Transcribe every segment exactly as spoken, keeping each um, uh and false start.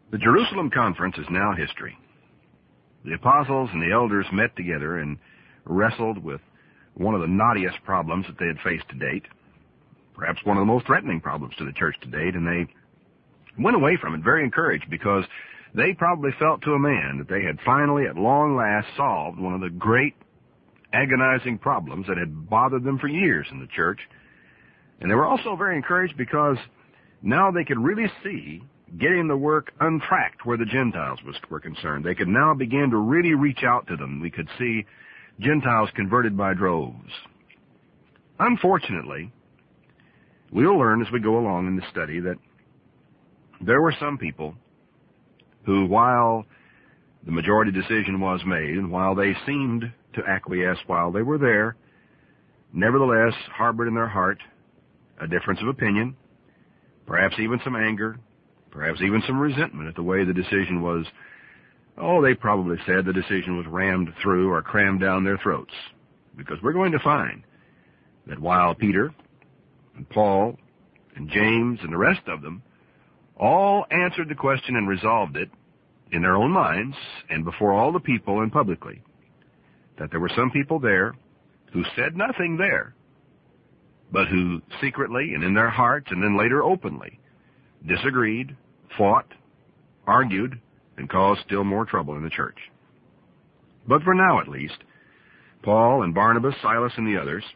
The Jerusalem Conference is now history. The apostles and the elders met together and wrestled with one of the knottiest problems that they had faced to date, perhaps one of the most threatening problems to the church to date, and they went away from it very encouraged because they probably felt to a man that they had finally, at long last, solved one of the great agonizing problems that had bothered them for years in the church. And they were also very encouraged because now they could really see getting the work untracked where the Gentiles was, were concerned. They could now begin to really reach out to them. We could see Gentiles converted by droves. Unfortunately, we'll learn as we go along in the study that there were some people who, while the majority decision was made and while they seemed to acquiesce while they were there, nevertheless harbored in their heart a difference of opinion, perhaps even some anger, perhaps even some resentment at the way the decision was, oh, they probably said the decision was rammed through or crammed down their throats. Because we're going to find that while Peter and Paul and James and the rest of them all answered the question and resolved it in their own minds and before all the people and publicly, that there were some people there who said nothing there, but who secretly and in their hearts and then later openly disagreed, fought, argued, and caused still more trouble in the church. But for now, at least, Paul and Barnabas, Silas, and the others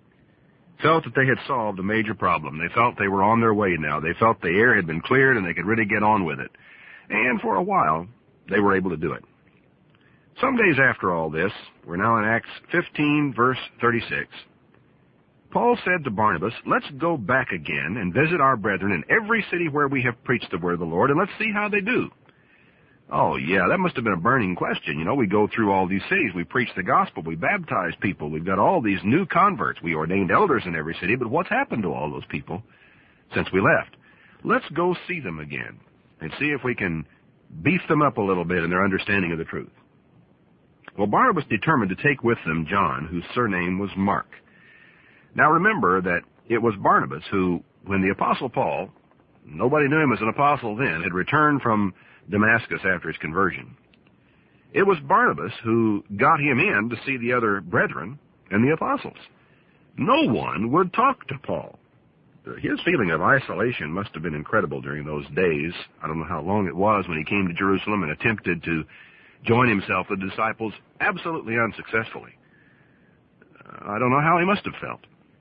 felt that they had solved a major problem. They felt they were on their way now. They felt the air had been cleared and they could really get on with it. And for a while, they were able to do it. Some days after all this, we're now in Acts fifteen, verse thirty-six, Paul said to Barnabas, let's go back again and visit our brethren in every city where we have preached the word of the Lord, and let's see how they do. Oh, yeah, that must have been a burning question. You know, we go through all these cities, we preach the gospel, we baptize people, we've got all these new converts, we ordained elders in every city, but what's happened to all those people since we left? Let's go see them again and see if we can beef them up a little bit in their understanding of the truth. Well, Barnabas determined to take with them John, whose surname was Mark. Now remember that it was Barnabas who, when the Apostle Paul, nobody knew him as an apostle then, had returned from Damascus after his conversion. It was Barnabas who got him in to see the other brethren and the apostles. No one would talk to Paul. His feeling of isolation must have been incredible during those days. I don't know how long it was when he came to Jerusalem and attempted to join himself with the disciples absolutely unsuccessfully. I don't know how he must have felt.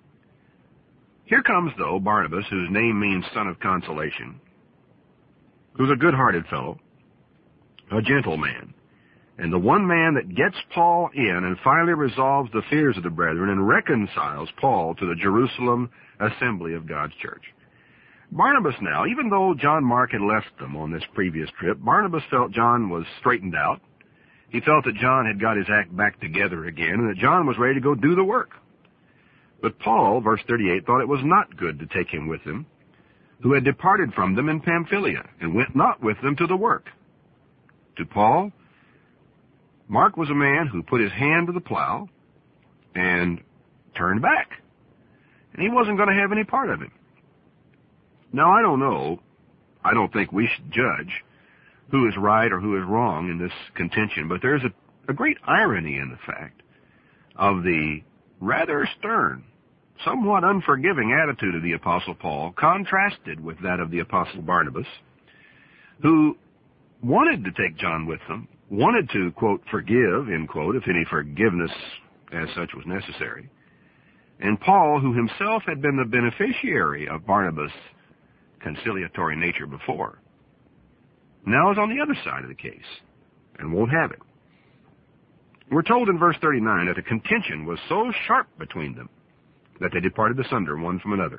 Here comes, though, Barnabas, whose name means son of consolation, who's a good-hearted fellow, a gentle man, and the one man that gets Paul in and finally resolves the fears of the brethren and reconciles Paul to the Jerusalem assembly of God's church. Barnabas now, even though John Mark had left them on this previous trip, Barnabas felt John was straightened out. He felt that John had got his act back together again and that John was ready to go do the work. But Paul, verse thirty-eight, thought it was not good to take him with him, who had departed from them in Pamphylia, and went not with them to the work. To Paul, Mark was a man who put his hand to the plow and turned back, and he wasn't going to have any part of it. Now, I don't know, I don't think we should judge who is right or who is wrong in this contention, but there's a, a great irony in the fact of the rather stern, somewhat unforgiving attitude of the Apostle Paul, contrasted with that of the Apostle Barnabas, who wanted to take John with them, wanted to, quote, forgive, end quote, if any forgiveness as such was necessary, and Paul, who himself had been the beneficiary of Barnabas' conciliatory nature before, now is on the other side of the case and won't have it. We're told in verse thirty-nine that the contention was so sharp between them that they departed asunder one from another.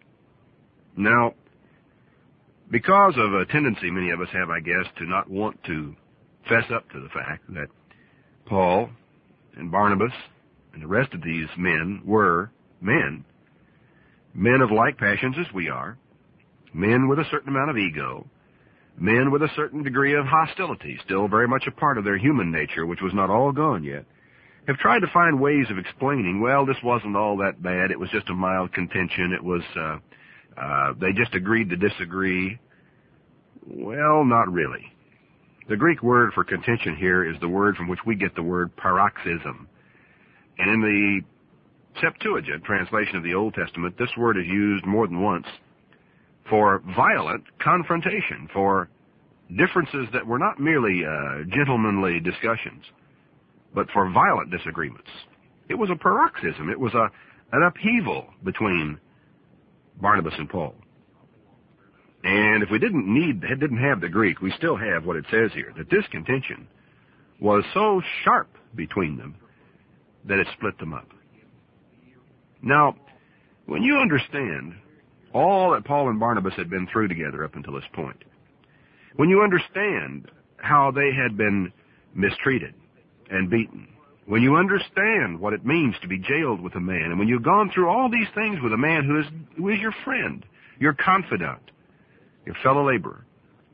Now, because of a tendency many of us have, I guess, to not want to fess up to the fact that Paul and Barnabas and the rest of these men were men, men of like passions as we are, men with a certain amount of ego, men with a certain degree of hostility, still very much a part of their human nature, which was not all gone yet, have tried to find ways of explaining, well, this wasn't all that bad, it was just a mild contention, it was, uh, uh, they just agreed to disagree. Well, not really. The Greek word for contention here is the word from which we get the word paroxysm. And in the Septuagint translation of the Old Testament, this word is used more than once for violent confrontation, for differences that were not merely uh, gentlemanly discussions, but for violent disagreements. It was a paroxysm. It was a, an upheaval between Barnabas and Paul. And if we didn't need, didn't have the Greek, we still have what it says here, that this contention was so sharp between them that it split them up. Now, when you understand all that Paul and Barnabas had been through together up until this point, when you understand how they had been mistreated and beaten, when you understand what it means to be jailed with a man, and when you've gone through all these things with a man who is, who is your friend, your confidant, your fellow laborer,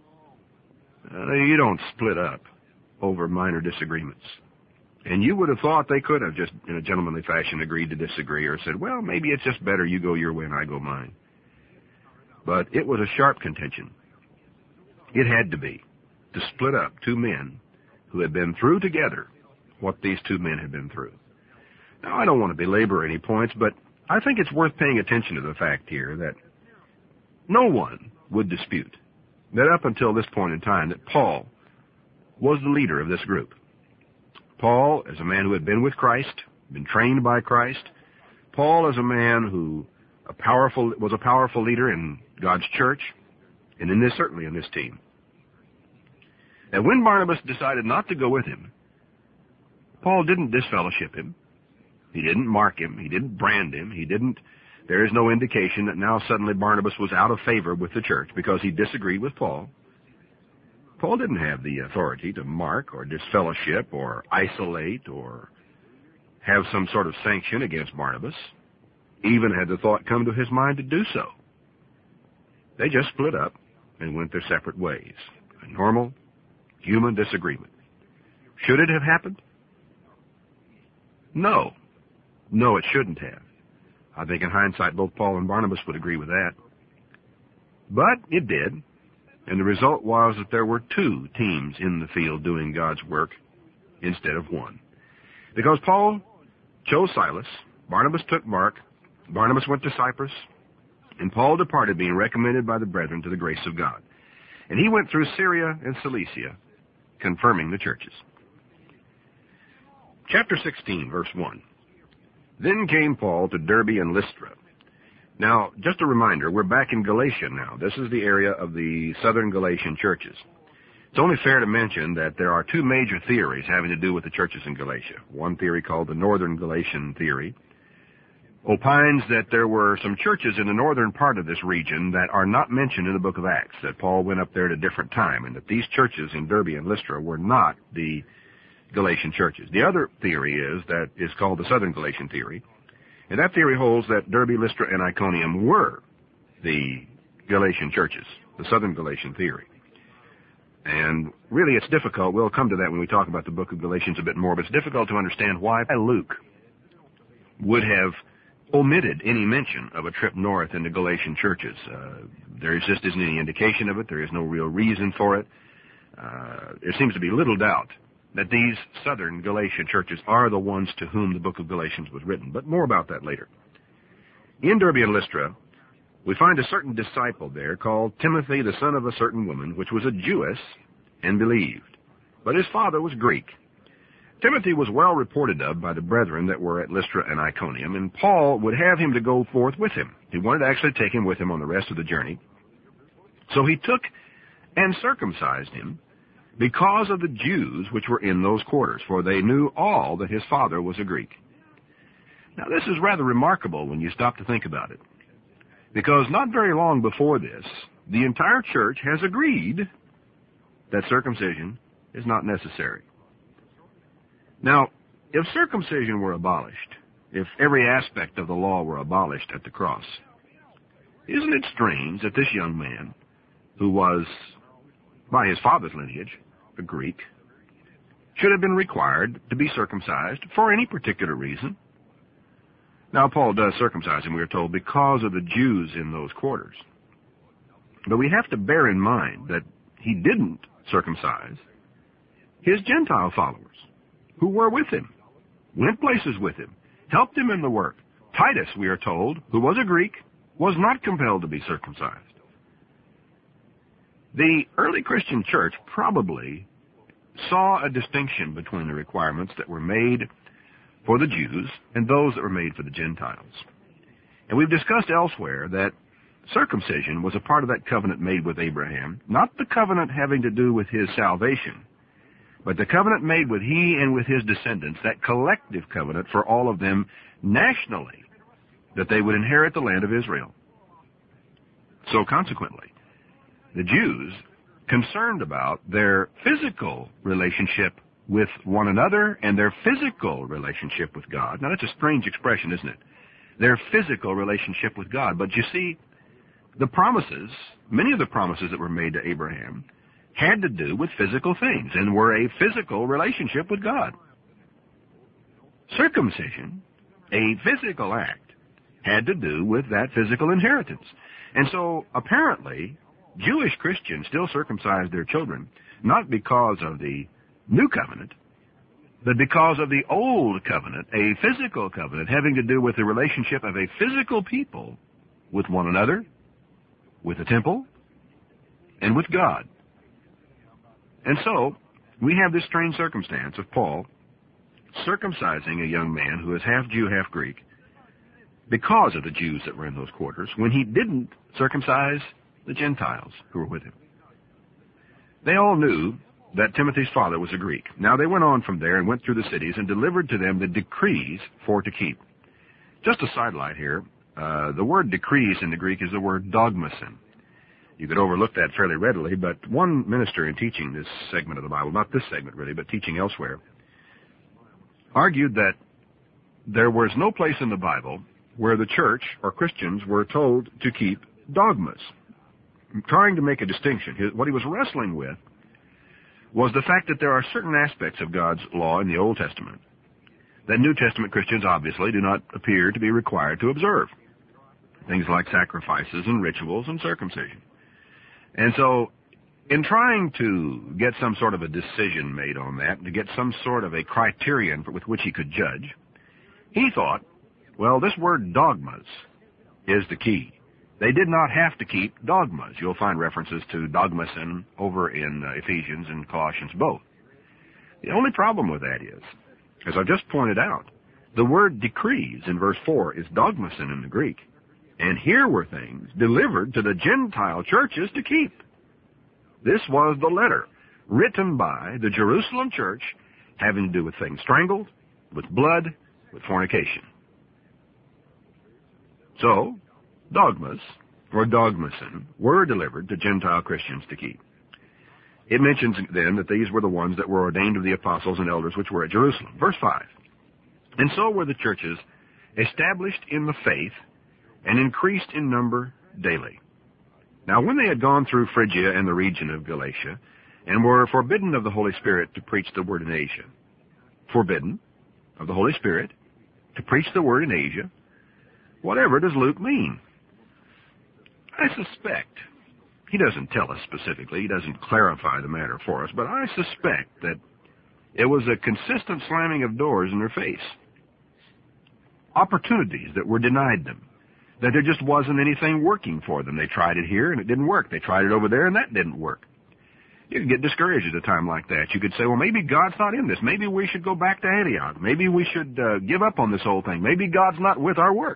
uh, you don't split up over minor disagreements. And you would have thought they could have just, in a gentlemanly fashion, agreed to disagree or said, well, maybe it's just better you go your way and I go mine. But it was a sharp contention. It had to be, to split up two men who had been through together what these two men had been through. Now, I don't want to belabor any points, but I think it's worth paying attention to the fact here that no one would dispute that up until this point in time that Paul was the leader of this group. Paul, as a man who had been with Christ, been trained by Christ, Paul as a man who a powerful, was a powerful leader in God's church, and in this, certainly in this team. And when Barnabas decided not to go with him, Paul didn't disfellowship him. He didn't mark him. He didn't brand him. He didn't, there is no indication that now suddenly Barnabas was out of favor with the church because he disagreed with Paul. Paul didn't have the authority to mark or disfellowship or isolate or have some sort of sanction against Barnabas, even had the thought come to his mind to do so. They just split up and went their separate ways. A normal human disagreement. Should it have happened? No. No, it shouldn't have. I think in hindsight, both Paul and Barnabas would agree with that. But it did. And the result was that there were two teams in the field doing God's work instead of one. Because Paul chose Silas, Barnabas took Mark, Barnabas went to Cyprus, and Paul departed, being recommended by the brethren to the grace of God. And he went through Syria and Cilicia, confirming the churches. Chapter sixteen, verse one. Then came Paul to Derbe and Lystra. Now, just a reminder, we're back in Galatia now. This is the area of the southern Galatian churches. It's only fair to mention that there are two major theories having to do with the churches in Galatia. One theory, called the Northern Galatian theory, opines that there were some churches in the northern part of this region that are not mentioned in the book of Acts, that Paul went up there at a different time, and that these churches in Derbe and Lystra were not the Galatian churches. The other theory is that is called the Southern Galatian theory, and that theory holds that Derbe, Lystra, and Iconium were the Galatian churches, the Southern Galatian theory. And really it's difficult, we'll come to that when we talk about the book of Galatians a bit more, but it's difficult to understand why Luke would have omitted any mention of a trip north in the Galatian churches. Uh, there just isn't any indication of it. There is no real reason for it. Uh, there seems to be little doubt that these southern Galatian churches are the ones to whom the book of Galatians was written. But more about that later. In Derbe and Lystra, we find a certain disciple there called Timothy, the son of a certain woman, which was a Jewess and believed. But his father was Greek. Timothy was well reported of by the brethren that were at Lystra and Iconium, and Paul would have him to go forth with him. He wanted to actually take him with him on the rest of the journey. So he took and circumcised him because of the Jews which were in those quarters, for they knew all that his father was a Greek. Now, this is rather remarkable when you stop to think about it, because not very long before this, the entire church has agreed that circumcision is not necessary. Now, if circumcision were abolished, if every aspect of the law were abolished at the cross, isn't it strange that this young man, who was, by his father's lineage, a Greek, should have been required to be circumcised for any particular reason? Now, Paul does circumcise him, we are told, because of the Jews in those quarters. But we have to bear in mind that he didn't circumcise his Gentile followers who were with him, went places with him, helped him in the work. Titus, we are told, who was a Greek, was not compelled to be circumcised. The early Christian church probably saw a distinction between the requirements that were made for the Jews and those that were made for the Gentiles. And we've discussed elsewhere that circumcision was a part of that covenant made with Abraham, not the covenant having to do with his salvation, but the covenant made with he and with his descendants, that collective covenant for all of them nationally, that they would inherit the land of Israel. So consequently, the Jews, concerned about their physical relationship with one another and their physical relationship with God. Now, that's a strange expression, isn't it? Their physical relationship with God. But you see, the promises, many of the promises that were made to Abraham, had to do with physical things and were a physical relationship with God. Circumcision, a physical act, had to do with that physical inheritance. And so, apparently, Jewish Christians still circumcised their children, not because of the new covenant, but because of the old covenant, a physical covenant having to do with the relationship of a physical people with one another, with the temple, and with God. And so, we have this strange circumstance of Paul circumcising a young man who is half Jew, half Greek, because of the Jews that were in those quarters, when he didn't circumcise the Gentiles who were with him. They all knew that Timothy's father was a Greek. Now they went on from there and went through the cities and delivered to them the decrees for to keep. Just a sidelight here, uh, the word decrees in the Greek is the word dogmasin. You could overlook that fairly readily, but one minister in teaching this segment of the Bible, not this segment really, but teaching elsewhere, argued that there was no place in the Bible where the church or Christians were told to keep dogmas. Trying to make a distinction, what he was wrestling with was the fact that there are certain aspects of God's law in the Old Testament that New Testament Christians obviously do not appear to be required to observe. Things like sacrifices and rituals and circumcision. And so, in trying to get some sort of a decision made on that, to get some sort of a criterion with which he could judge, he thought, well, this word dogmas is the key. They did not have to keep dogmas. You'll find references to dogmasin over in uh, Ephesians and Colossians both. The only problem with that is, as I just pointed out, the word decrees in verse four is dogmasin in the Greek. And here were things delivered to the Gentile churches to keep. This was the letter written by the Jerusalem church having to do with things strangled, with blood, with fornication. So, dogmas, or dogmasin, were delivered to Gentile Christians to keep. It mentions then that these were the ones that were ordained of the apostles and elders which were at Jerusalem. Verse five. And so were the churches established in the faith and increased in number daily. Now when they had gone through Phrygia and the region of Galatia, and were forbidden of the Holy Spirit to preach the word in Asia, forbidden of the Holy Spirit to preach the word in Asia, whatever does Luke mean? I suspect, he doesn't tell us specifically, he doesn't clarify the matter for us, but I suspect that it was a consistent slamming of doors in their face. Opportunities that were denied them. That there just wasn't anything working for them. They tried it here and it didn't work. They tried it over there and that didn't work. You could get discouraged at a time like that. You could say, well, maybe God's not in this. Maybe we should go back to Antioch. Maybe we should uh, give up on this whole thing. Maybe God's not with our work.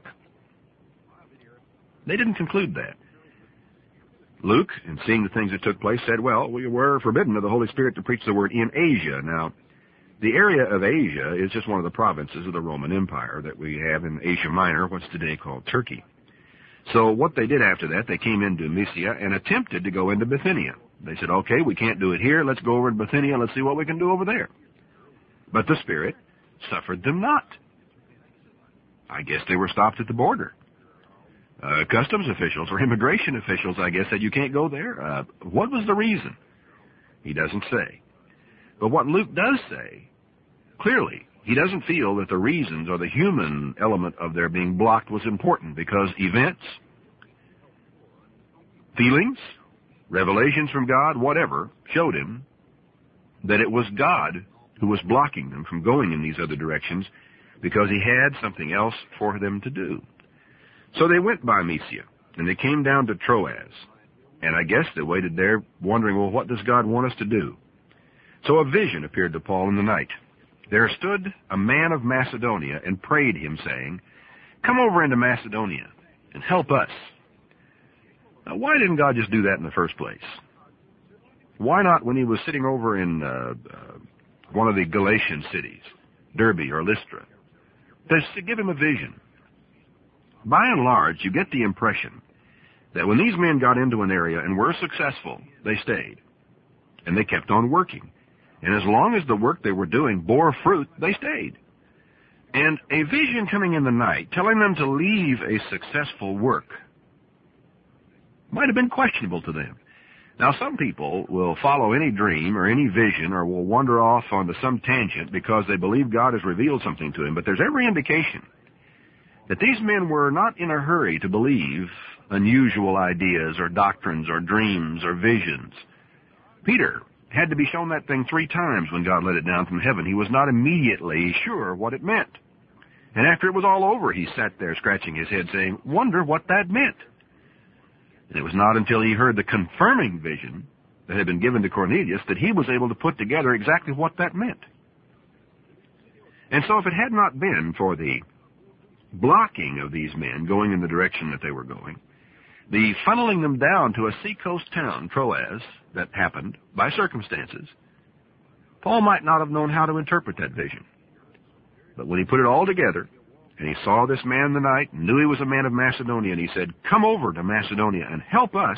They didn't conclude that. Luke, in seeing the things that took place, said, well, we were forbidden of the Holy Spirit to preach the word in Asia. Now, the area of Asia is just one of the provinces of the Roman Empire that we have in Asia Minor, what's today called Turkey. So what they did after that, they came into Mysia and attempted to go into Bithynia. They said, okay, we can't do it here. Let's go over to Bithynia. Let's see what we can do over there. But the Spirit suffered them not. I guess they were stopped at the border. Uh, customs officials or immigration officials, I guess, said you can't go there. Uh, what was the reason? He doesn't say. But what Luke does say, clearly, he doesn't feel that the reasons or the human element of their being blocked was important because events, feelings, revelations from God, whatever, showed him that it was God who was blocking them from going in these other directions because he had something else for them to do. So they went by Mysia, and they came down to Troas. And I guess they waited there wondering, well, what does God want us to do? So a vision appeared to Paul in the night. There stood a man of Macedonia and prayed him, saying, "Come over into Macedonia and help us." Now, why didn't God just do that in the first place? Why not when he was sitting over in uh, uh, one of the Galatian cities, Derbe or Lystra, just to give him a vision? By and large, you get the impression that when these men got into an area and were successful, they stayed. And they kept on working. And as long as the work they were doing bore fruit, they stayed. And a vision coming in the night, telling them to leave a successful work, might have been questionable to them. Now, some people will follow any dream or any vision or will wander off onto some tangent because they believe God has revealed something to them. But there's every indication that these men were not in a hurry to believe unusual ideas or doctrines or dreams or visions. Peter had to be shown that thing three times when God let it down from heaven. He was not immediately sure what it meant. And after it was all over, he sat there scratching his head saying, "Wonder what that meant." And it was not until he heard the confirming vision that had been given to Cornelius that he was able to put together exactly what that meant. And so if it had not been for the blocking of these men going in the direction that they were going, the funneling them down to a seacoast town, Troas, that happened by circumstances, Paul might not have known how to interpret that vision. But when he put it all together, and he saw this man in the night, knew he was a man of Macedonia, and he said, "Come over to Macedonia and help us,"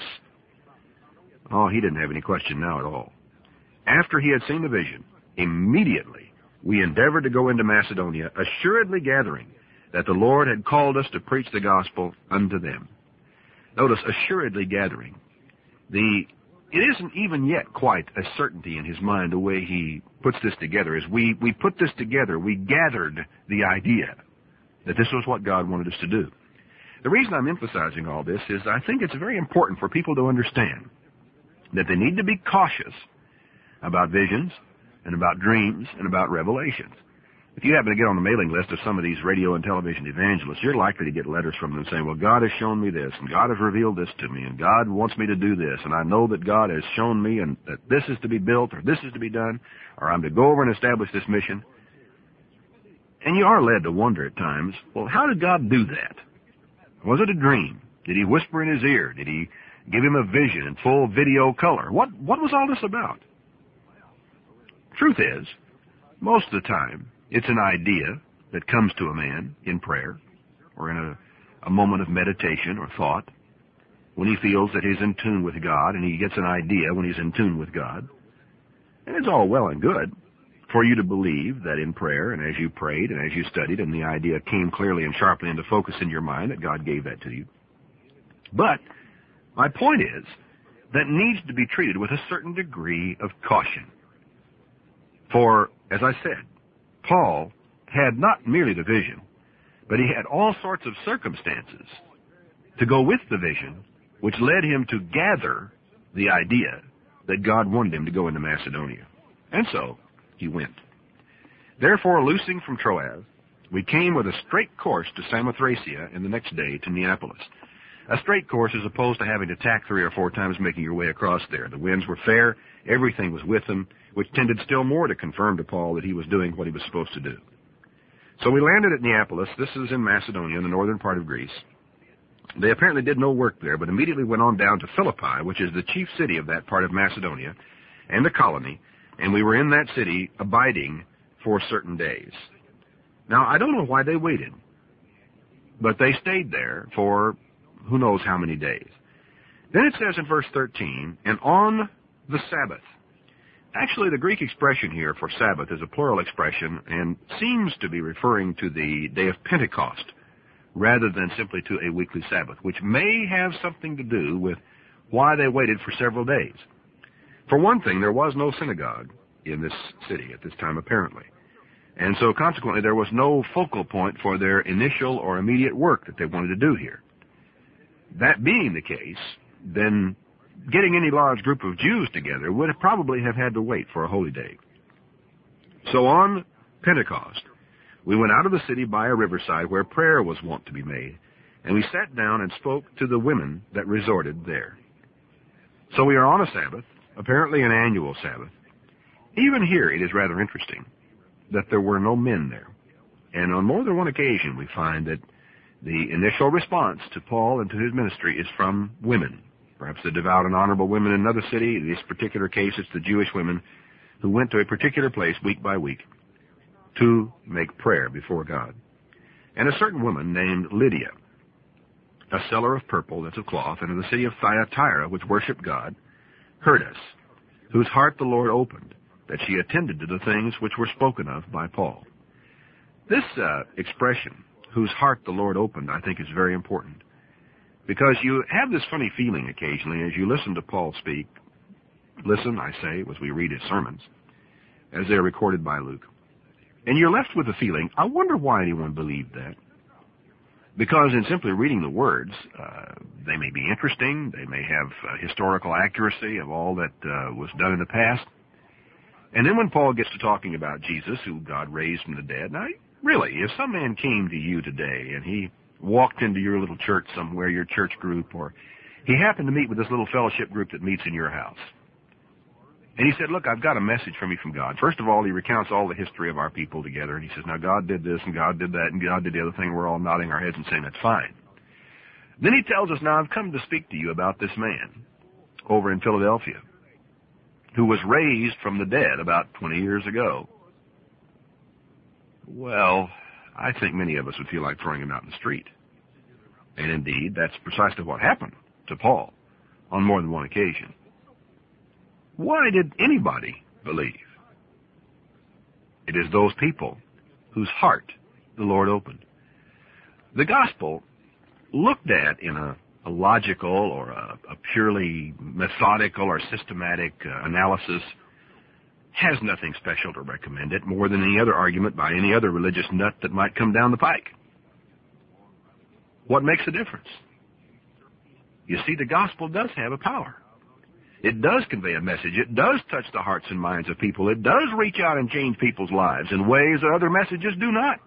oh, he didn't have any question now at all. After he had seen the vision, immediately we endeavored to go into Macedonia, assuredly gathering that the Lord had called us to preach the gospel unto them. Notice, assuredly gathering. The It isn't even yet quite a certainty in his mind the way he puts this together. As we, we put this together, we gathered the idea that this was what God wanted us to do. The reason I'm emphasizing all this is I think it's very important for people to understand that they need to be cautious about visions and about dreams and about revelations. If you happen to get on the mailing list of some of these radio and television evangelists, you're likely to get letters from them saying, "Well, God has shown me this, and God has revealed this to me, and God wants me to do this, and I know that God has shown me and that this is to be built, or this is to be done, or I'm to go over and establish this mission." And you are led to wonder at times, well, how did God do that? Was it a dream? Did he whisper in his ear? Did he give him a vision in full video color? What, what was all this about? Truth is, most of the time, it's an idea that comes to a man in prayer or in a, a moment of meditation or thought when he feels that he's in tune with God, and he gets an idea when he's in tune with God. And it's all well and good for you to believe that in prayer and as you prayed and as you studied and the idea came clearly and sharply into focus in your mind that God gave that to you. But my point is that needs to be treated with a certain degree of caution. For, as I said, Paul had not merely the vision, but he had all sorts of circumstances to go with the vision, which led him to gather the idea that God wanted him to go into Macedonia. And so he went. Therefore, loosing from Troas, we came with a straight course to Samothracia, and the next day to Neapolis. A straight course as opposed to having to tack three or four times making your way across there. The winds were fair, everything was with them, which tended still more to confirm to Paul that he was doing what he was supposed to do. So we landed at Neapolis. This is in Macedonia, in the northern part of Greece. They apparently did no work there, but immediately went on down to Philippi, which is the chief city of that part of Macedonia, and the colony, and we were in that city abiding for certain days. Now, I don't know why they waited, but they stayed there for who knows how many days. Then it says in verse thirteen, and on the Sabbath. Actually, the Greek expression here for Sabbath is a plural expression and seems to be referring to the day of Pentecost rather than simply to a weekly Sabbath, which may have something to do with why they waited for several days. For one thing, there was no synagogue in this city at this time, apparently. And so, consequently, there was no focal point for their initial or immediate work that they wanted to do here. That being the case, then getting any large group of Jews together would have probably have had to wait for a holy day. So on Pentecost, we went out of the city by a riverside where prayer was wont to be made, and we sat down and spoke to the women that resorted there. So we are on a Sabbath, apparently an annual Sabbath. Even here it is rather interesting that there were no men there. And on more than one occasion we find that the initial response to Paul and to his ministry is from women. Perhaps the devout and honorable women in another city. In this particular case, it's the Jewish women who went to a particular place week by week to make prayer before God. And a certain woman named Lydia, a seller of purple, that's of cloth, and in the city of Thyatira, which worshiped God, heard us, whose heart the Lord opened, that she attended to the things which were spoken of by Paul. This uh, expression, whose heart the Lord opened, I think is very important, because you have this funny feeling occasionally as you listen to Paul speak. Listen, I say, as we read his sermons, as they're recorded by Luke. And you're left with the feeling, I wonder why anyone believed that. Because in simply reading the words, uh, they may be interesting, they may have uh, historical accuracy of all that uh, was done in the past. And then when Paul gets to talking about Jesus, who God raised from the dead, now, really, if some man came to you today and he walked into your little church somewhere, your church group, or he happened to meet with this little fellowship group that meets in your house, and he said, look, I've got a message from you from God. First of all, he recounts all the history of our people together, and he says, now God did this, and God did that, and God did the other thing. We're all nodding our heads and saying, that's fine. Then he tells us, now I've come to speak to you about this man over in Philadelphia who was raised from the dead about twenty years ago. Well, I think many of us would feel like throwing him out in the street. And indeed, that's precisely what happened to Paul on more than one occasion. Why did anybody believe? It is those people whose heart the Lord opened. The gospel, looked at in a, a logical or a, a purely methodical or systematic uh, analysis, has nothing special to recommend it more than any other argument by any other religious nut that might come down the pike. What makes a difference? You see, the gospel does have a power. It does convey a message. It does touch the hearts and minds of people. It does reach out and change people's lives in ways that other messages do not.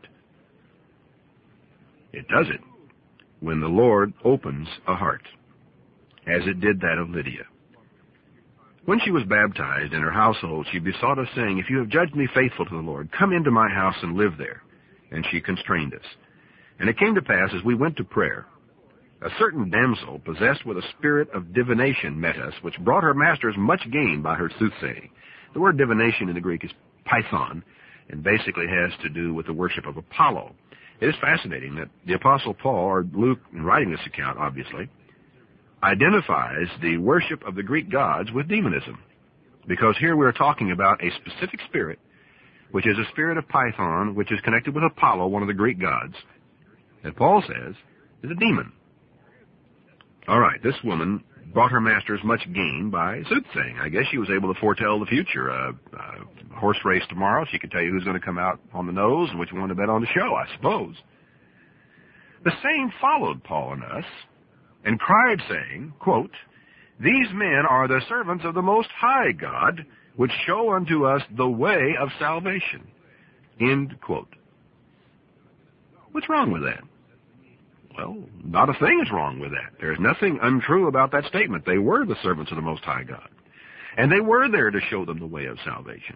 It does it when the Lord opens a heart, as it did that of Lydia. When she was baptized in her household, she besought us, saying, if you have judged me faithful to the Lord, come into my house and live there. And she constrained us. And it came to pass, as we went to prayer, a certain damsel, possessed with a spirit of divination, met us, which brought her masters much gain by her soothsaying. The word divination in the Greek is python, and basically has to do with the worship of Apollo. It is fascinating that the Apostle Paul, or Luke, in writing this account, obviously, identifies the worship of the Greek gods with demonism. Because here we are talking about a specific spirit, which is a spirit of Python, which is connected with Apollo, one of the Greek gods, that Paul says is a demon. All right, this woman brought her masters much gain by soothsaying. I guess she was able to foretell the future. Uh, uh, horse race tomorrow, she could tell you who's going to come out on the nose and which one to bet on the show, I suppose. The same followed Paul and us, and cried, saying, quote, these men are the servants of the Most High God, which show unto us the way of salvation. End quote. What's wrong with that? Well, not a thing is wrong with that. There's nothing untrue about that statement. They were the servants of the Most High God. And they were there to show them the way of salvation.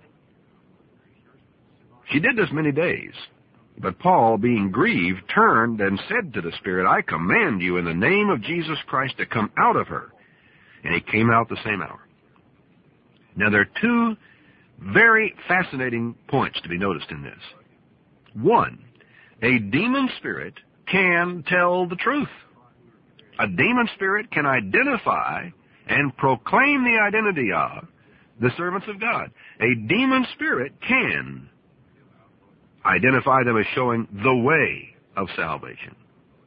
She did this many days. But Paul, being grieved, turned and said to the spirit, I command you in the name of Jesus Christ to come out of her. And he came out the same hour. Now, there are two very fascinating points to be noticed in this. One, a demon spirit can tell the truth. A demon spirit can identify and proclaim the identity of the servants of God. A demon spirit can identify them as showing the way of salvation.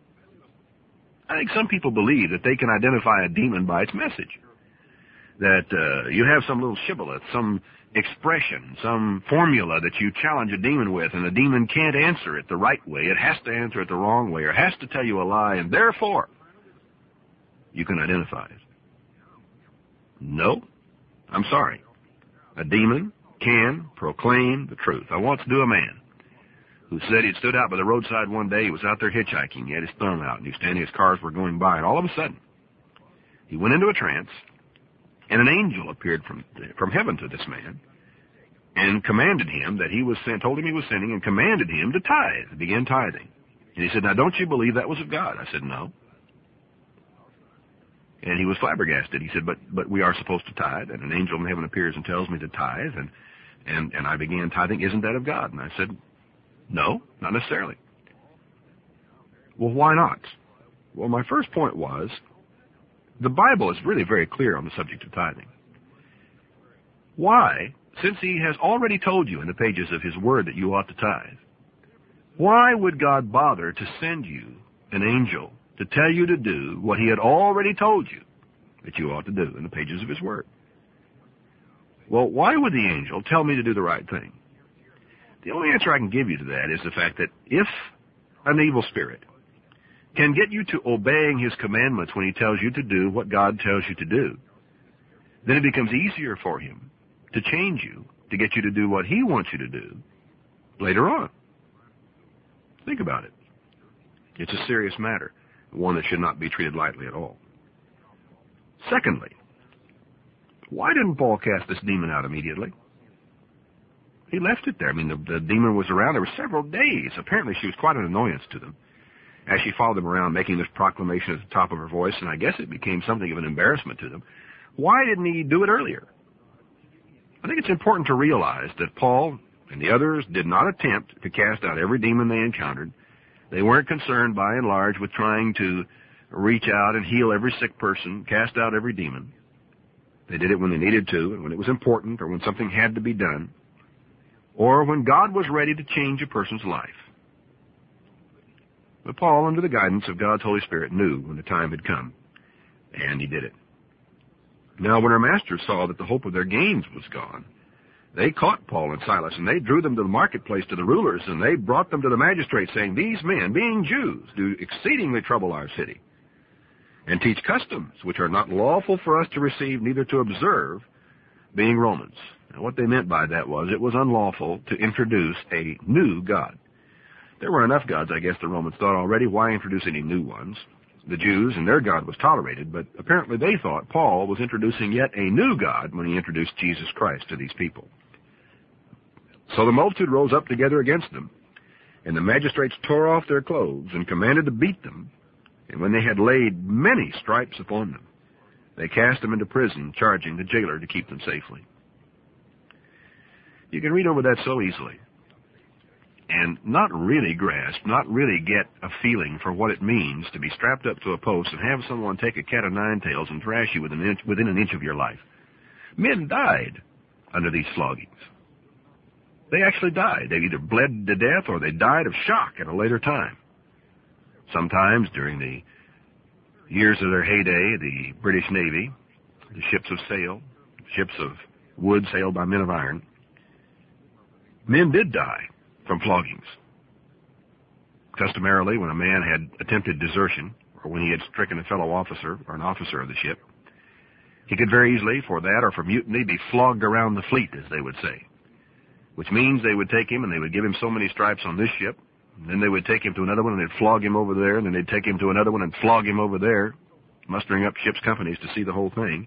I think some people believe that they can identify a demon by its message. That uh, you have some little shibboleth, some expression, some formula that you challenge a demon with, and the demon can't answer it the right way. It has to answer it the wrong way, or has to tell you a lie, and therefore you can identify it. No, I'm sorry. A demon can proclaim the truth. I once knew a man who said he'd stood out by the roadside one day. He was out there hitchhiking. He had his thumb out, and he was standing, his cars were going by, and all of a sudden, he went into a trance, and an angel appeared from from heaven to this man and commanded him that he was sin, told him he was sinning, and commanded him to tithe, to begin tithing. And he said, now, don't you believe that was of God? I said, no. And he was flabbergasted. He said, but but we are supposed to tithe, and an angel from heaven appears and tells me to tithe, and, and, and I began tithing. Isn't that of God? And I said, no, not necessarily. Well, why not? Well, my first point was, the Bible is really very clear on the subject of tithing. Why, since he has already told you in the pages of his word that you ought to tithe, why would God bother to send you an angel to tell you to do what he had already told you that you ought to do in the pages of his word? Well, why would the angel tell me to do the right thing? The only answer I can give you to that is the fact that if an evil spirit can get you to obeying his commandments when he tells you to do what God tells you to do, then it becomes easier for him to change you, to get you to do what he wants you to do later on. Think about it. It's a serious matter, one that should not be treated lightly at all. Secondly, why didn't Paul cast this demon out immediately? He left it there. I mean, the, the demon was around. There were several days. Apparently, she was quite an annoyance to them as she followed them around making this proclamation at the top of her voice, and I guess it became something of an embarrassment to them. Why didn't he do it earlier? I think it's important to realize that Paul and the others did not attempt to cast out every demon they encountered. They weren't concerned, by and large, with trying to reach out and heal every sick person, cast out every demon. They did it when they needed to, and when it was important, or when something had to be done, or when God was ready to change a person's life. But Paul, under the guidance of God's Holy Spirit, knew when the time had come, and he did it. Now, when our masters saw that the hope of their gains was gone, they caught Paul and Silas, and they drew them to the marketplace to the rulers, and they brought them to the magistrates, saying, these men, being Jews, do exceedingly trouble our city, and teach customs which are not lawful for us to receive, neither to observe, being Romans. Now, what they meant by that was it was unlawful to introduce a new God. There were enough gods, I guess, the Romans thought already. Why introduce any new ones? The Jews and their God was tolerated, but apparently they thought Paul was introducing yet a new God when he introduced Jesus Christ to these people. So the multitude rose up together against them, and the magistrates tore off their clothes and commanded to beat them. And when they had laid many stripes upon them, they cast them into prison, charging the jailer to keep them safely. You can read over that so easily and not really grasp, not really get a feeling for what it means to be strapped up to a post and have someone take a cat of nine tails and thrash you within an inch, within an inch of your life. Men died under these floggings. They actually died. They either bled to death or they died of shock at a later time. Sometimes during the years of their heyday, the British Navy, the ships of sail, ships of wood sailed by men of iron, men did die from floggings. Customarily, when a man had attempted desertion, or when he had stricken a fellow officer or an officer of the ship, he could very easily, for that or for mutiny, be flogged around the fleet, as they would say, which means they would take him and they would give him so many stripes on this ship, and then they would take him to another one and they'd flog him over there, and then they'd take him to another one and flog him over there, mustering up ship's companies to see the whole thing.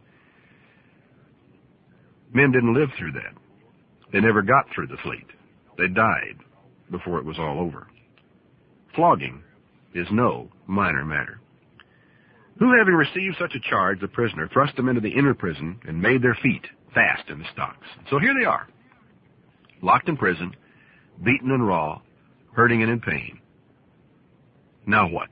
Men didn't live through that. They never got through the fleet. They died before it was all over. Flogging is no minor matter. Who, having received such a charge, the prisoner, thrust them into the inner prison and made their feet fast in the stocks. So here they are, locked in prison, beaten and raw, hurting and in pain. Now what?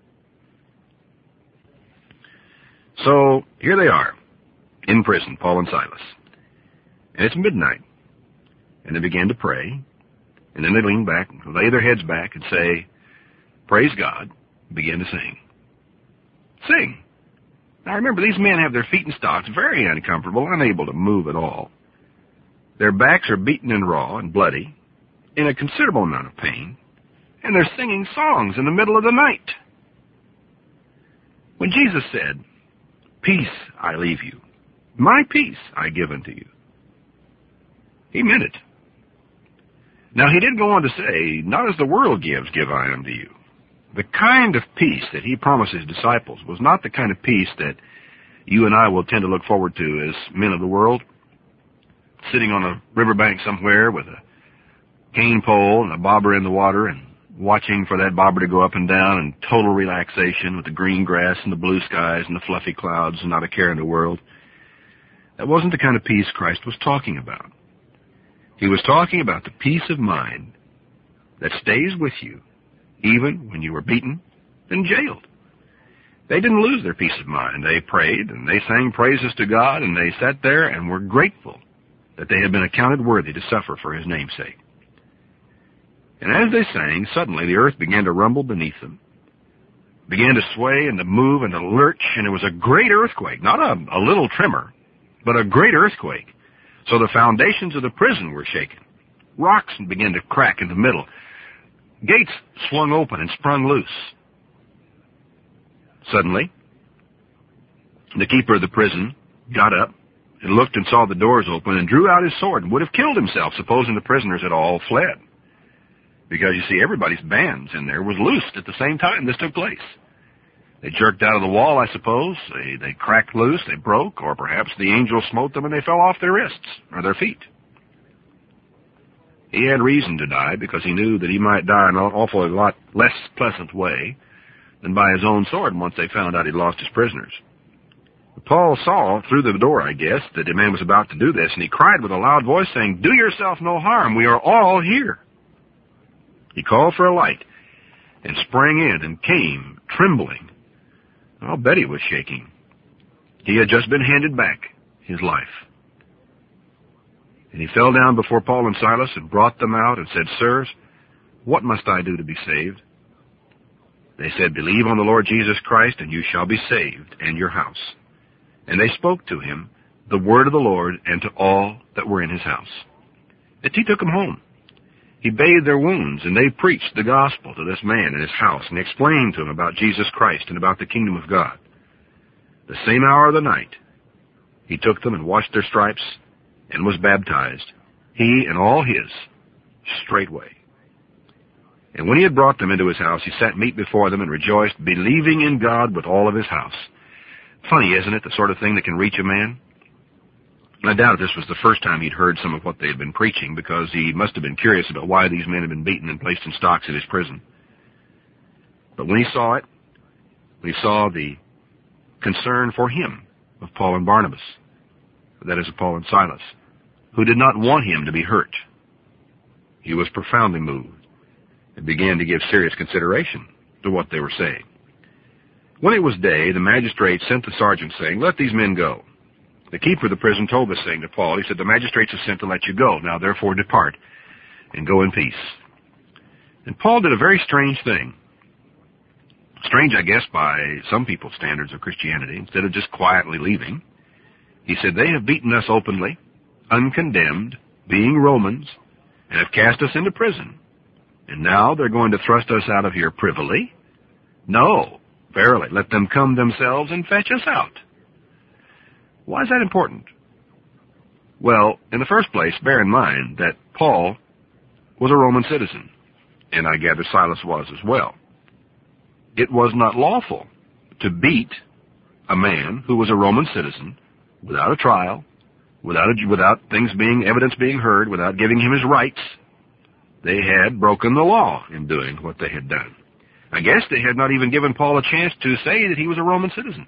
So here they are, in prison, Paul and Silas. And it's midnight. And they began to pray. And then they lean back, lay their heads back, and say, praise God, and begin to sing. Sing. Now remember, these men have their feet in stocks, very uncomfortable, unable to move at all. Their backs are beaten and raw and bloody, in a considerable amount of pain, and they're singing songs in the middle of the night. When Jesus said, peace I leave you, My peace I give unto you. He meant it. Now, he did go on to say, not as the world gives, give I unto you. The kind of peace that he promised his disciples was not the kind of peace that you and I will tend to look forward to as men of the world, sitting on a riverbank somewhere with a cane pole and a bobber in the water and watching for that bobber to go up and down in total relaxation with the green grass and the blue skies and the fluffy clouds and not a care in the world. That wasn't the kind of peace Christ was talking about. He was talking about the peace of mind that stays with you even when you were beaten and jailed. They didn't lose their peace of mind. They prayed and they sang praises to God, and they sat there and were grateful that they had been accounted worthy to suffer for his name's sake. And as they sang, suddenly the earth began to rumble beneath them, began to sway and to move and to lurch, and it was a great earthquake, not a, a little tremor, but a great earthquake. So the foundations of the prison were shaken. Rocks began to crack in the middle. Gates swung open and sprung loose. Suddenly, the keeper of the prison got up and looked and saw the doors open and drew out his sword and would have killed himself, supposing the prisoners had all fled. Because, you see, everybody's bands in there was loosed at the same time this took place. They jerked out of the wall, I suppose. They, they cracked loose, they broke, or perhaps the angel smote them and they fell off their wrists or their feet. He had reason to die because he knew that he might die in an awful lot less pleasant way than by his own sword once they found out he'd lost his prisoners. Paul saw through the door, I guess, that the man was about to do this, and he cried with a loud voice, saying, "Do yourself no harm, we are all here." He called for a light and sprang in and came, trembling. I'll bet he was shaking. He had just been handed back his life. And he fell down before Paul and Silas and brought them out and said, "Sirs, what must I do to be saved?" They said, "Believe on the Lord Jesus Christ, and you shall be saved, and your house." And they spoke to him the word of the Lord and to all that were in his house. And he took them home. He bathed their wounds, and they preached the gospel to this man in his house, and explained to him about Jesus Christ and about the kingdom of God. The same hour of the night, he took them and washed their stripes and was baptized, he and all his, straightway. And when he had brought them into his house, he sat meat before them and rejoiced, believing in God with all of his house. Funny, isn't it, the sort of thing that can reach a man? I doubt this was the first time he'd heard some of what they had been preaching, because he must have been curious about why these men had been beaten and placed in stocks at his prison. But when he saw it, when he saw the concern for him of Paul and Barnabas, that is, of Paul and Silas, who did not want him to be hurt, he was profoundly moved and began to give serious consideration to what they were saying. When it was day, the magistrate sent the sergeant, saying, "Let these men go." The keeper of the prison told this thing to Paul. He said, "The magistrates have sent to let you go. Now therefore depart and go in peace." And Paul did a very strange thing. Strange, I guess, by some people's standards of Christianity. Instead of just quietly leaving, he said, "They have beaten us openly, uncondemned, being Romans, and have cast us into prison. And now they're going to thrust us out of here privily? No, verily, let them come themselves and fetch us out." Why is that important? Well, in the first place, bear in mind that Paul was a Roman citizen, and I gather Silas was as well. It was not lawful to beat a man who was a Roman citizen without a trial, without a, without things being, evidence being heard, without giving him his rights. They had broken the law in doing what they had done. I guess they had not even given Paul a chance to say that he was a Roman citizen.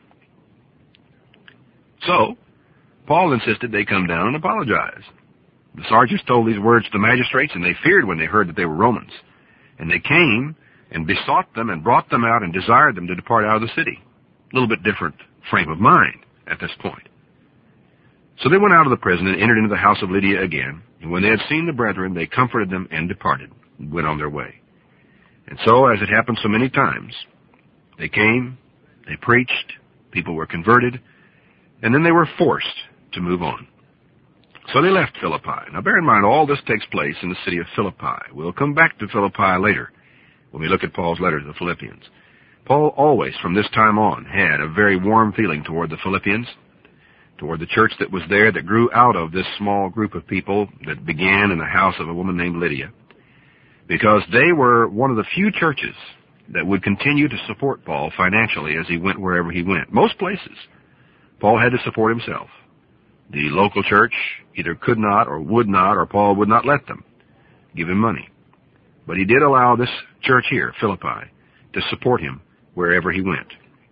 So, Paul insisted they come down and apologize. The sergeants told these words to the magistrates, and they feared when they heard that they were Romans. And they came and besought them and brought them out and desired them to depart out of the city. A little bit different frame of mind at this point. So they went out of the prison and entered into the house of Lydia again. And when they had seen the brethren, they comforted them and departed, and went on their way. And so, as it happened so many times, they came, they preached, people were converted, and then they were forced to move on. So they left Philippi. Now bear in mind, all this takes place in the city of Philippi. We'll come back to Philippi later when we look at Paul's letter to the Philippians. Paul always, from this time on, had a very warm feeling toward the Philippians, toward the church that was there that grew out of this small group of people that began in the house of a woman named Lydia, because they were one of the few churches that would continue to support Paul financially as he went wherever he went. Most places, Paul had to support himself. The local church either could not or would not, or Paul would not let them give him money. But he did allow this church here, Philippi, to support him wherever he went.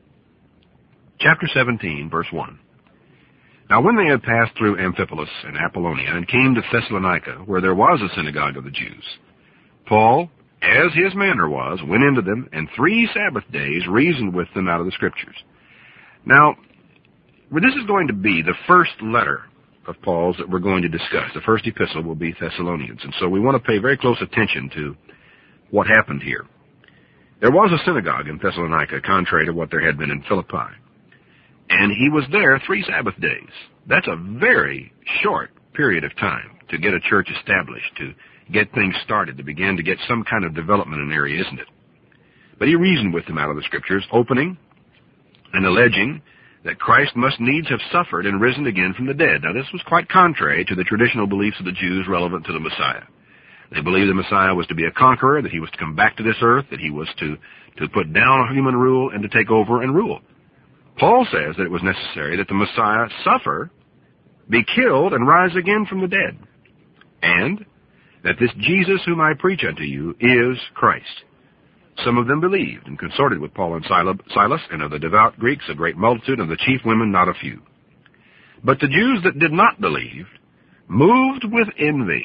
Chapter seventeen, verse one. Now when they had passed through Amphipolis and Apollonia and came to Thessalonica, where there was a synagogue of the Jews, Paul, as his manner was, went into them, and three Sabbath days reasoned with them out of the Scriptures. Now, this is going to be the first letter of Paul's that we're going to discuss. The first epistle will be Thessalonians, and so we want to pay very close attention to what happened here. There was a synagogue in Thessalonica, contrary to what there had been in Philippi, and he was there three Sabbath days. That's a very short period of time to get a church established, to get things started, to begin to get some kind of development in an area, isn't it? But he reasoned with them out of the Scriptures, opening and alleging that Christ must needs have suffered and risen again from the dead. Now, this was quite contrary to the traditional beliefs of the Jews relevant to the Messiah. They believed the Messiah was to be a conqueror, that he was to come back to this earth, that he was to, to put down human rule and to take over and rule. Paul says that it was necessary that the Messiah suffer, be killed, and rise again from the dead, and that this Jesus whom I preach unto you is Christ. Some of them believed and consorted with Paul and Silas, and of the devout Greeks a great multitude, and of the chief women not a few. But the Jews that did not believe moved with envy.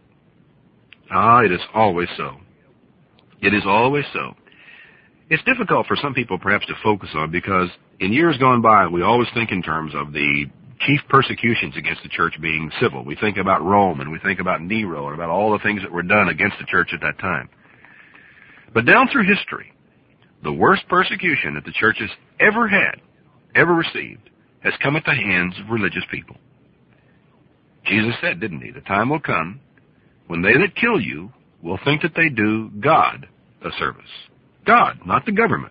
Ah, it is always so. It is always so. It's difficult for some people perhaps to focus on, because in years gone by we always think in terms of the chief persecutions against the church being civil. We think about Rome, and we think about Nero, and about all the things that were done against the church at that time. But down through history, the worst persecution that the church has ever had, ever received, has come at the hands of religious people. Jesus said, didn't he, the time will come when they that kill you will think that they do God a service. God, not the government.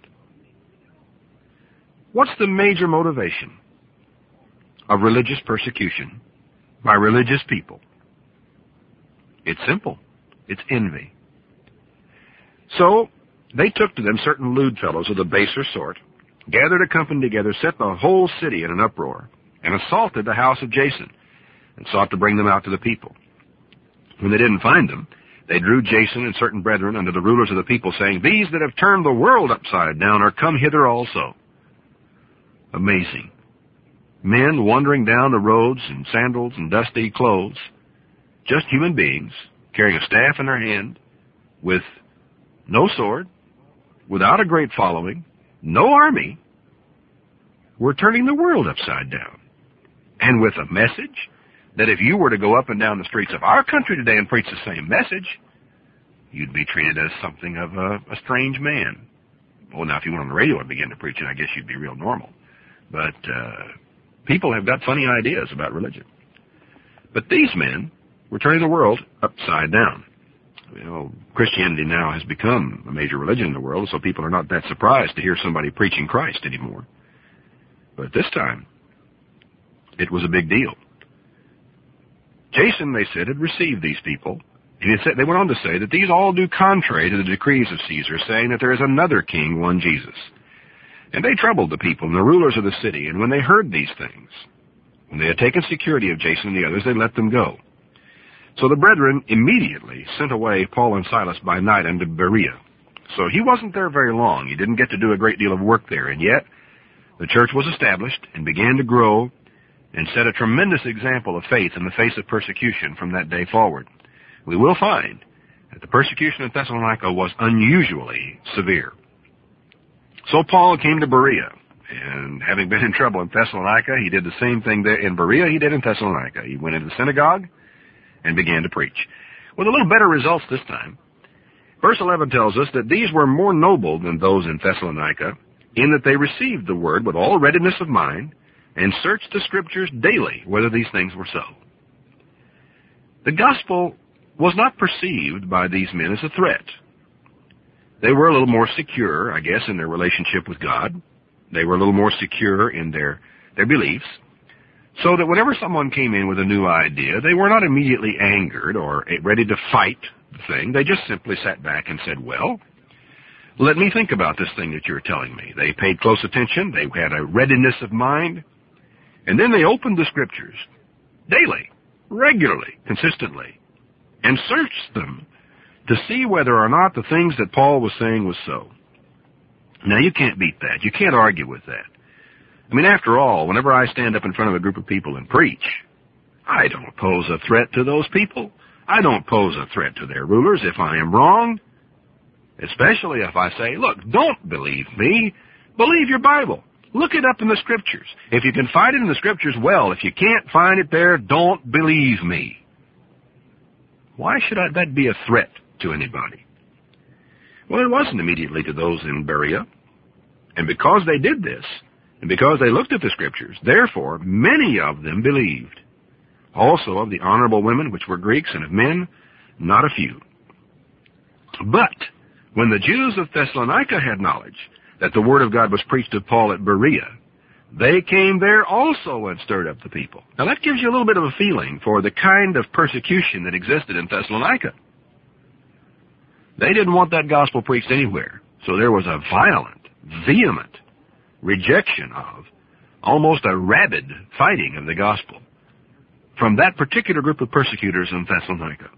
What's the major motivation of religious persecution by religious people? It's simple. It's envy. So they took to them certain lewd fellows of the baser sort, gathered a company together, set the whole city in an uproar, and assaulted the house of Jason, and sought to bring them out to the people. When they didn't find them, they drew Jason and certain brethren unto the rulers of the people, saying, These that have turned the world upside down are come hither also. Amazing. Men wandering down the roads in sandals and dusty clothes, just human beings, carrying a staff in their hand, with no sword, without a great following, no army, were turning the world upside down. And with a message that if you were to go up and down the streets of our country today and preach the same message, you'd be treated as something of a, a strange man. Well, now, if you went on the radio and began to preach it, I guess you'd be real normal. But uh, people have got funny ideas about religion. But these men were turning the world upside down. You know, Christianity now has become a major religion in the world, so people are not that surprised to hear somebody preaching Christ anymore. But this time, it was a big deal. Jason, they said, had received these people, and they went on to say that these all do contrary to the decrees of Caesar, saying that there is another king, one Jesus. And they troubled the people and the rulers of the city, and when they heard these things, when they had taken security of Jason and the others, they let them go. So the brethren immediately sent away Paul and Silas by night unto Berea. So he wasn't there very long. He didn't get to do a great deal of work there, and yet the church was established and began to grow and set a tremendous example of faith in the face of persecution from that day forward. We will find that the persecution in Thessalonica was unusually severe. So Paul came to Berea, and having been in trouble in Thessalonica, he did the same thing there in Berea he did in Thessalonica. He went into the synagogue and began to preach, with a little better results this time. Verse eleven tells us that these were more noble than those in Thessalonica, in that they received the word with all readiness of mind, and searched the Scriptures daily whether these things were so. The gospel was not perceived by these men as a threat. They were a little more secure, I guess, in their relationship with God. They were a little more secure in their, their beliefs. So that whenever someone came in with a new idea, they were not immediately angered or ready to fight the thing. They just simply sat back and said, well, let me think about this thing that you're telling me. They paid close attention. They had a readiness of mind. And then they opened the Scriptures daily, regularly, consistently, and searched them to see whether or not the things that Paul was saying was so. Now, you can't beat that. You can't argue with that. I mean, after all, whenever I stand up in front of a group of people and preach, I don't pose a threat to those people. I don't pose a threat to their rulers if I am wrong, especially if I say, look, don't believe me. Believe your Bible. Look it up in the Scriptures. If you can find it in the Scriptures, well. If you can't find it there, don't believe me. Why should I, that be a threat to anybody? Well, it wasn't immediately to those in Berea. And because they did this, and because they looked at the Scriptures, therefore, many of them believed. Also of the honorable women, which were Greeks, and of men, not a few. But when the Jews of Thessalonica had knowledge that the word of God was preached to Paul at Berea, they came there also and stirred up the people. Now that gives you a little bit of a feeling for the kind of persecution that existed in Thessalonica. They didn't want that gospel preached anywhere. So there was a violent, vehement rejection of, almost a rabid fighting of the gospel from that particular group of persecutors in Thessalonica.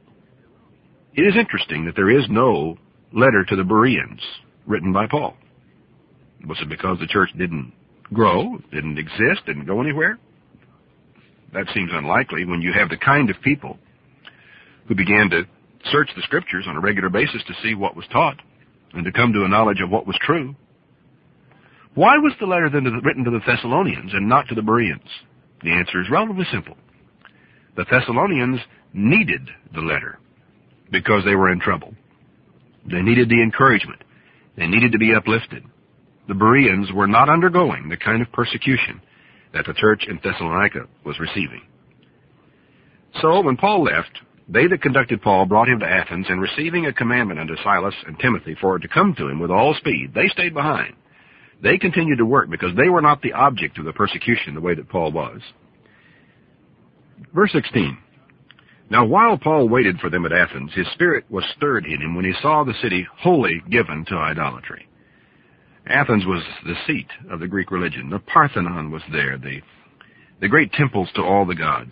It is interesting that there is no letter to the Bereans written by Paul. Was it because the church didn't grow, didn't exist, didn't go anywhere? That seems unlikely when you have the kind of people who began to search the Scriptures on a regular basis to see what was taught and to come to a knowledge of what was true. Why was the letter then written to the Thessalonians and not to the Bereans? The answer is relatively simple. The Thessalonians needed the letter because they were in trouble. They needed the encouragement. They needed to be uplifted. The Bereans were not undergoing the kind of persecution that the church in Thessalonica was receiving. So when Paul left, they that conducted Paul brought him to Athens, and receiving a commandment unto Silas and Timothy for to come to him with all speed, they stayed behind. They continued to work because they were not the object of the persecution the way that Paul was. Verse sixteen. Now while Paul waited for them at Athens, his spirit was stirred in him when he saw the city wholly given to idolatry. Athens was the seat of the Greek religion. The Parthenon was there, the, the great temples to all the gods.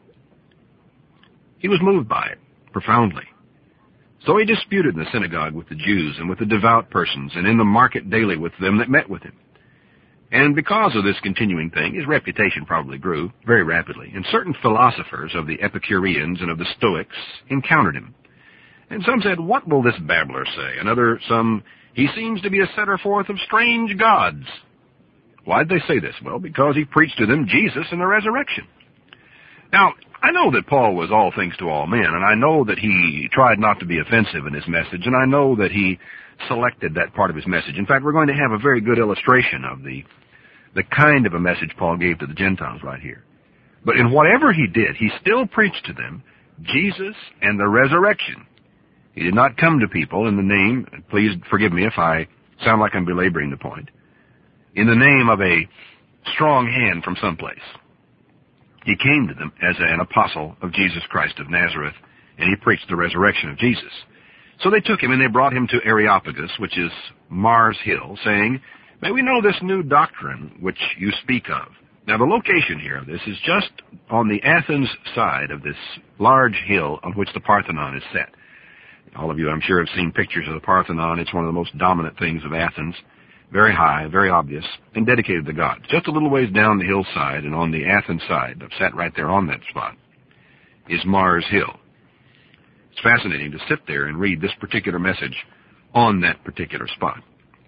He was moved by it profoundly. So he disputed in the synagogue with the Jews and with the devout persons, and in the market daily with them that met with him. And because of this continuing thing, his reputation probably grew very rapidly, and certain philosophers of the Epicureans and of the Stoics encountered him. And some said, what will this babbler say? And other, some, he seems to be a setter forth of strange gods. Why did they say this? Well, because he preached to them Jesus and the resurrection. Now, I know that Paul was all things to all men, and I know that he tried not to be offensive in his message, and I know that he selected that part of his message. In fact, we're going to have a very good illustration of the, the kind of a message Paul gave to the Gentiles right here. But in whatever he did, he still preached to them Jesus and the resurrection. He did not come to people in the name, please forgive me if I sound like I'm belaboring the point, in the name of a strong hand from someplace. He came to them as an apostle of Jesus Christ of Nazareth, and he preached the resurrection of Jesus. So they took him and they brought him to Areopagus, which is Mars Hill, saying, may we know this new doctrine which you speak of. Now the location here of this is just on the Athens side of this large hill on which the Parthenon is set. All of you, I'm sure, have seen pictures of the Parthenon. It's one of the most dominant things of Athens. Very high, very obvious, and dedicated to God. Just a little ways down the hillside and on the Athens side, I've sat right there on that spot, is Mars Hill. It's fascinating to sit there and read this particular message on that particular spot.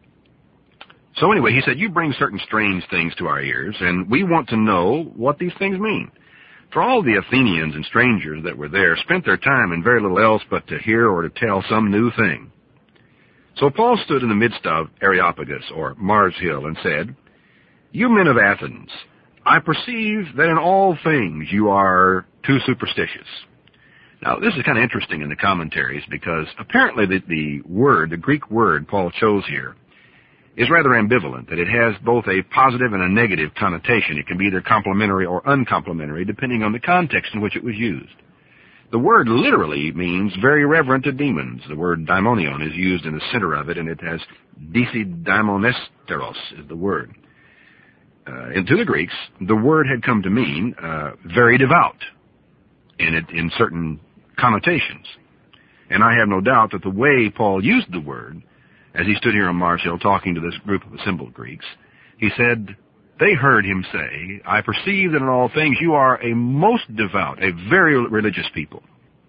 So anyway, he said, you bring certain strange things to our ears, and we want to know what these things mean. For all the Athenians and strangers that were there spent their time in very little else but to hear or to tell some new thing. So Paul stood in the midst of Areopagus, or Mars Hill, and said, you men of Athens, I perceive that in all things you are too superstitious. Now, this is kind of interesting in the commentaries because apparently the, the word, the Greek word Paul chose here, is rather ambivalent, that it has both a positive and a negative connotation. It can be either complimentary or uncomplimentary, depending on the context in which it was used. The word literally means very reverent to demons. The word daimonion is used in the center of it, and it has disidaimonestheros is the word. Uh, and to the Greeks, the word had come to mean uh, very devout in, it, in certain connotations. And I have no doubt that the way Paul used the word, as he stood here on Mars Hill talking to this group of assembled Greeks, he said, they heard him say, I perceive that in all things you are a most devout, a very religious people.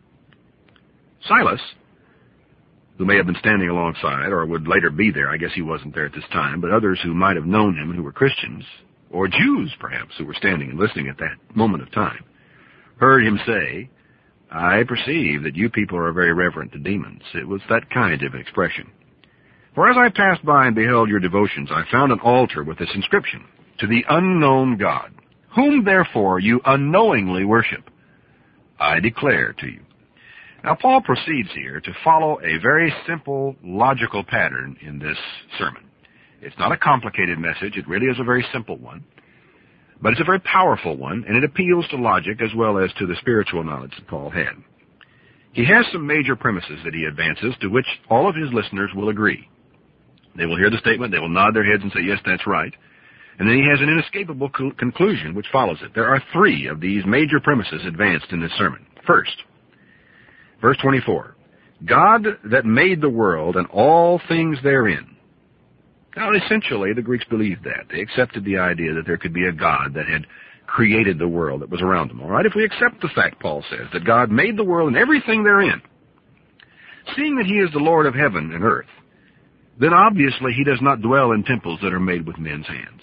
Silas, who may have been standing alongside or would later be there, I guess he wasn't there at this time, but others who might have known him and who were Christians, or Jews perhaps, who were standing and listening at that moment of time, heard him say, I perceive that you people are very reverent to demons. It was that kind of an expression. For as I passed by and beheld your devotions, I found an altar with this inscription, to the unknown God, whom therefore you unknowingly worship, I declare to you. Now Paul proceeds here to follow a very simple, logical pattern in this sermon. It's not a complicated message, it really is a very simple one. But it's a very powerful one, and it appeals to logic as well as to the spiritual knowledge that Paul had. He has some major premises that he advances to which all of his listeners will agree. They will hear the statement, they will nod their heads and say, yes, that's right. And then he has an inescapable co- conclusion which follows it. There are three of these major premises advanced in this sermon. First, verse twenty-four, God that made the world and all things therein. Now, essentially, the Greeks believed that. They accepted the idea that there could be a God that had created the world that was around them. All right, if we accept the fact, Paul says, that God made the world and everything therein, seeing that he is the Lord of heaven and earth, then obviously he does not dwell in temples that are made with men's hands.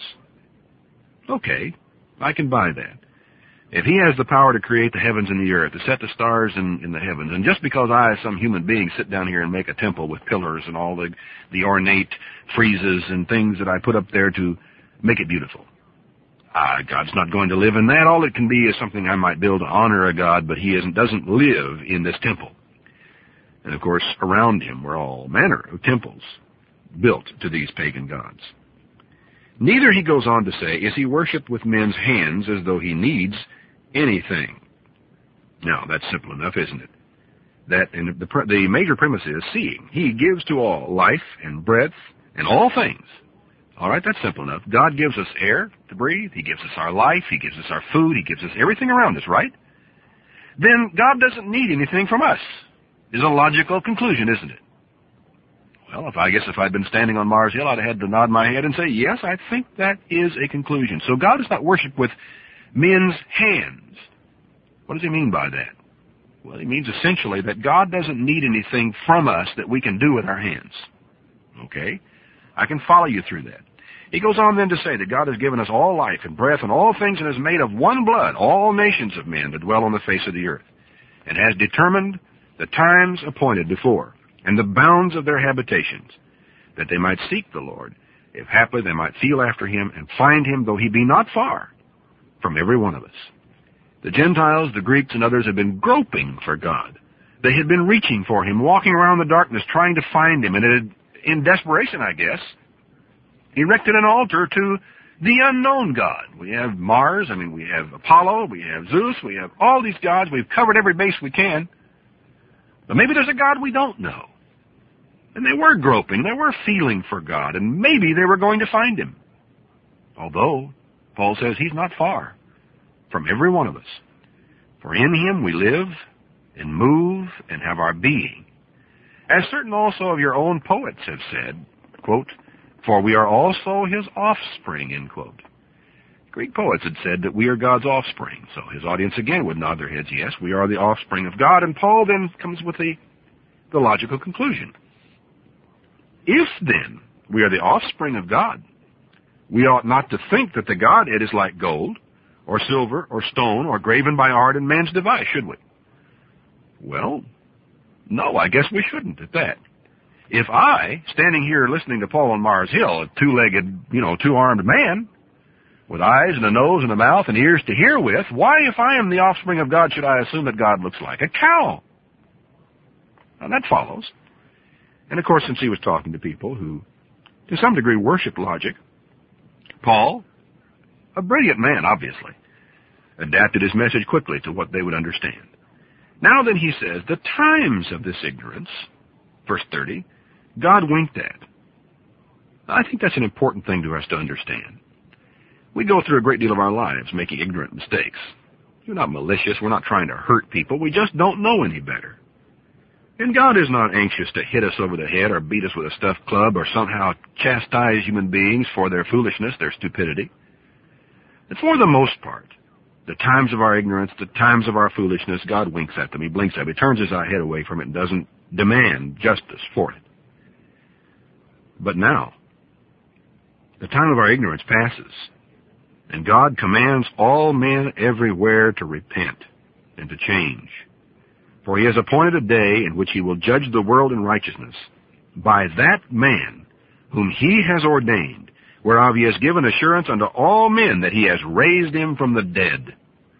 Okay, I can buy that. If he has the power to create the heavens and the earth, to set the stars in, in the heavens, and just because I, as some human being, sit down here and make a temple with pillars and all the, the ornate friezes and things that I put up there to make it beautiful, uh, God's not going to live in that. All it can be is something I might build to honor a God, but he isn't, doesn't live in this temple. And of course, around him were all manner of temples built to these pagan gods. Neither, he goes on to say, is he worshipped with men's hands as though he needs anything. Now, that's simple enough, isn't it? That and the, the major premise is seeing. He gives to all life and breath and all things. All right, that's simple enough. God gives us air to breathe. He gives us our life. He gives us our food. He gives us everything around us, right? Then God doesn't need anything from us. Is a logical conclusion, isn't it? Well, if I guess if I'd been standing on Mars Hill, I'd have had to nod my head and say, yes, I think that is a conclusion. So God is not worshipped with men's hands. What does he mean by that? Well, he means essentially that God doesn't need anything from us that we can do with our hands. Okay? I can follow you through that. He goes on then to say that God has given us all life and breath and all things and has made of one blood all nations of men to dwell on the face of the earth, and has determined the times appointed before and the bounds of their habitations, that they might seek the Lord, if haply they might feel after him and find him, though he be not far from every one of us. The Gentiles, the Greeks, and others have been groping for God. They had been reaching for him, walking around the darkness, trying to find him, and it had, in desperation, I guess, erected an altar to the unknown God. We have Mars, I mean, we have Apollo, we have Zeus, we have all these gods. We've covered every base we can. But maybe there's a God we don't know. And they were groping, they were feeling for God, and maybe they were going to find him. Although, Paul says he's not far from every one of us. For in him we live and move and have our being. As certain also of your own poets have said, quote, for we are also his offspring, end quote. Greek poets had said that we are God's offspring. So his audience again would nod their heads, yes, we are the offspring of God. And Paul then comes with the, the logical conclusion. If then we are the offspring of God, we ought not to think that the Godhead is like gold or silver or stone or graven by art and man's device, should we? Well, no, I guess we shouldn't at that. If I, standing here listening to Paul on Mars Hill, a two-legged, you know, two-armed man, with eyes and a nose and a mouth and ears to hear with, why, if I am the offspring of God, should I assume that God looks like a cow? Now, that follows. And, of course, since he was talking to people who to some degree, worshipped logic. Paul, a brilliant man, obviously, adapted his message quickly to what they would understand. Now then, he says, the times of this ignorance, verse thirty, God winked at. I think that's an important thing to us to understand. We go through a great deal of our lives making ignorant mistakes. We're not malicious. We're not trying to hurt people. We just don't know any better. And God is not anxious to hit us over the head or beat us with a stuffed club or somehow chastise human beings for their foolishness, their stupidity. And for the most part, the times of our ignorance, the times of our foolishness, God winks at them. He blinks at them. He turns his eye head away from it and doesn't demand justice for it. But now, the time of our ignorance passes, and God commands all men everywhere to repent and to change. For he has appointed a day in which he will judge the world in righteousness by that man whom he has ordained, whereof he has given assurance unto all men that he has raised him from the dead.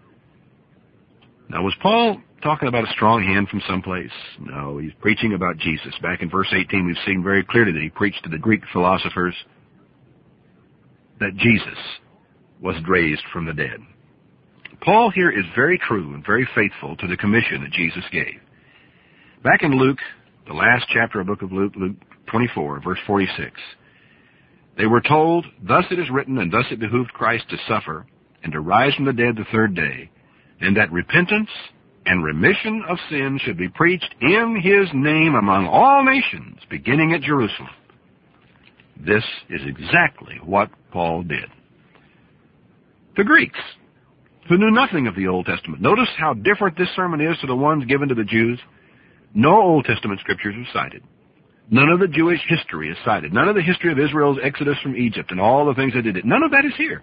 Now, was Paul talking about a strong hand from someplace? No, he's preaching about Jesus. Back in verse eighteen, we've seen very clearly that he preached to the Greek philosophers that Jesus was raised from the dead. Paul here is very true and very faithful to the commission that Jesus gave. Back in Luke, the last chapter of the book of Luke, Luke twenty-four, verse forty-six, they were told, thus it is written, and thus it behooved Christ to suffer, and to rise from the dead the third day, and that repentance and remission of sin should be preached in his name among all nations, beginning at Jerusalem. This is exactly what Paul did. The Greeks, who knew nothing of the Old Testament. Notice how different this sermon is to the ones given to the Jews. No Old Testament scriptures are cited. None of the Jewish history is cited. None of the history of Israel's exodus from Egypt and all the things they did. None of that is here.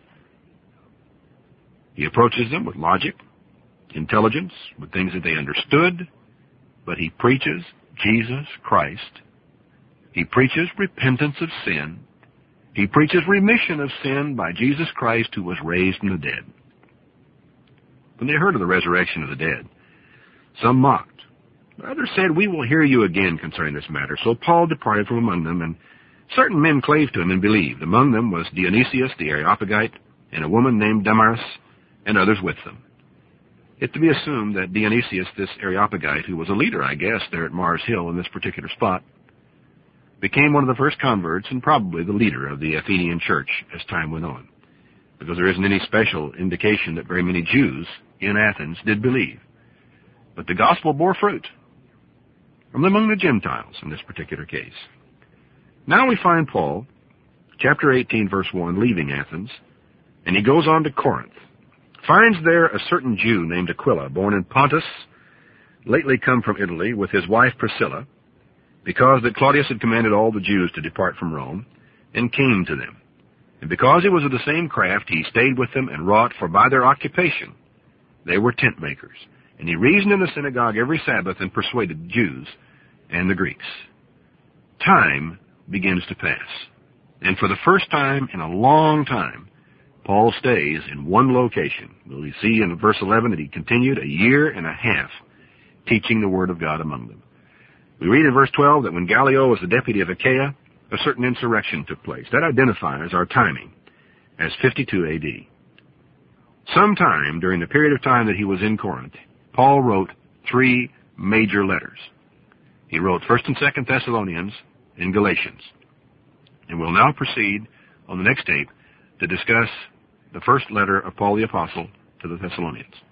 He approaches them with logic, intelligence, with things that they understood, but he preaches Jesus Christ. He preaches repentance of sin. He preaches remission of sin by Jesus Christ, who was raised from the dead. When they heard of the resurrection of the dead, some mocked. Others said, we will hear you again concerning this matter. So Paul departed from among them, and certain men clave to him and believed. Among them was Dionysius the Areopagite, and a woman named Damaris, and others with them. It's to be assumed that Dionysius, this Areopagite, who was a leader, I guess, there at Mars Hill in this particular spot, became one of the first converts and probably the leader of the Athenian church as time went on, because there isn't any special indication that very many Jews in Athens did believe. But the gospel bore fruit from among the Gentiles in this particular case. Now we find Paul, chapter eighteen, verse one, leaving Athens, and he goes on to Corinth, finds there a certain Jew named Aquila, born in Pontus, lately come from Italy, with his wife Priscilla, because that Claudius had commanded all the Jews to depart from Rome, and came to them. And because he was of the same craft, he stayed with them and wrought, for by their occupation they were tent makers. And he reasoned in the synagogue every Sabbath and persuaded the Jews and the Greeks. Time begins to pass. And for the first time in a long time, Paul stays in one location. We see in verse eleven that he continued a year and a half teaching the word of God among them. We read in verse twelve that when Gallio was the deputy of Achaia, a certain insurrection took place. That identifies our timing as fifty-two A D. Sometime during the period of time that he was in Corinth, Paul wrote three major letters. He wrote First and Second Thessalonians and Galatians. And we'll now proceed on the next tape to discuss the first letter of Paul the Apostle to the Thessalonians.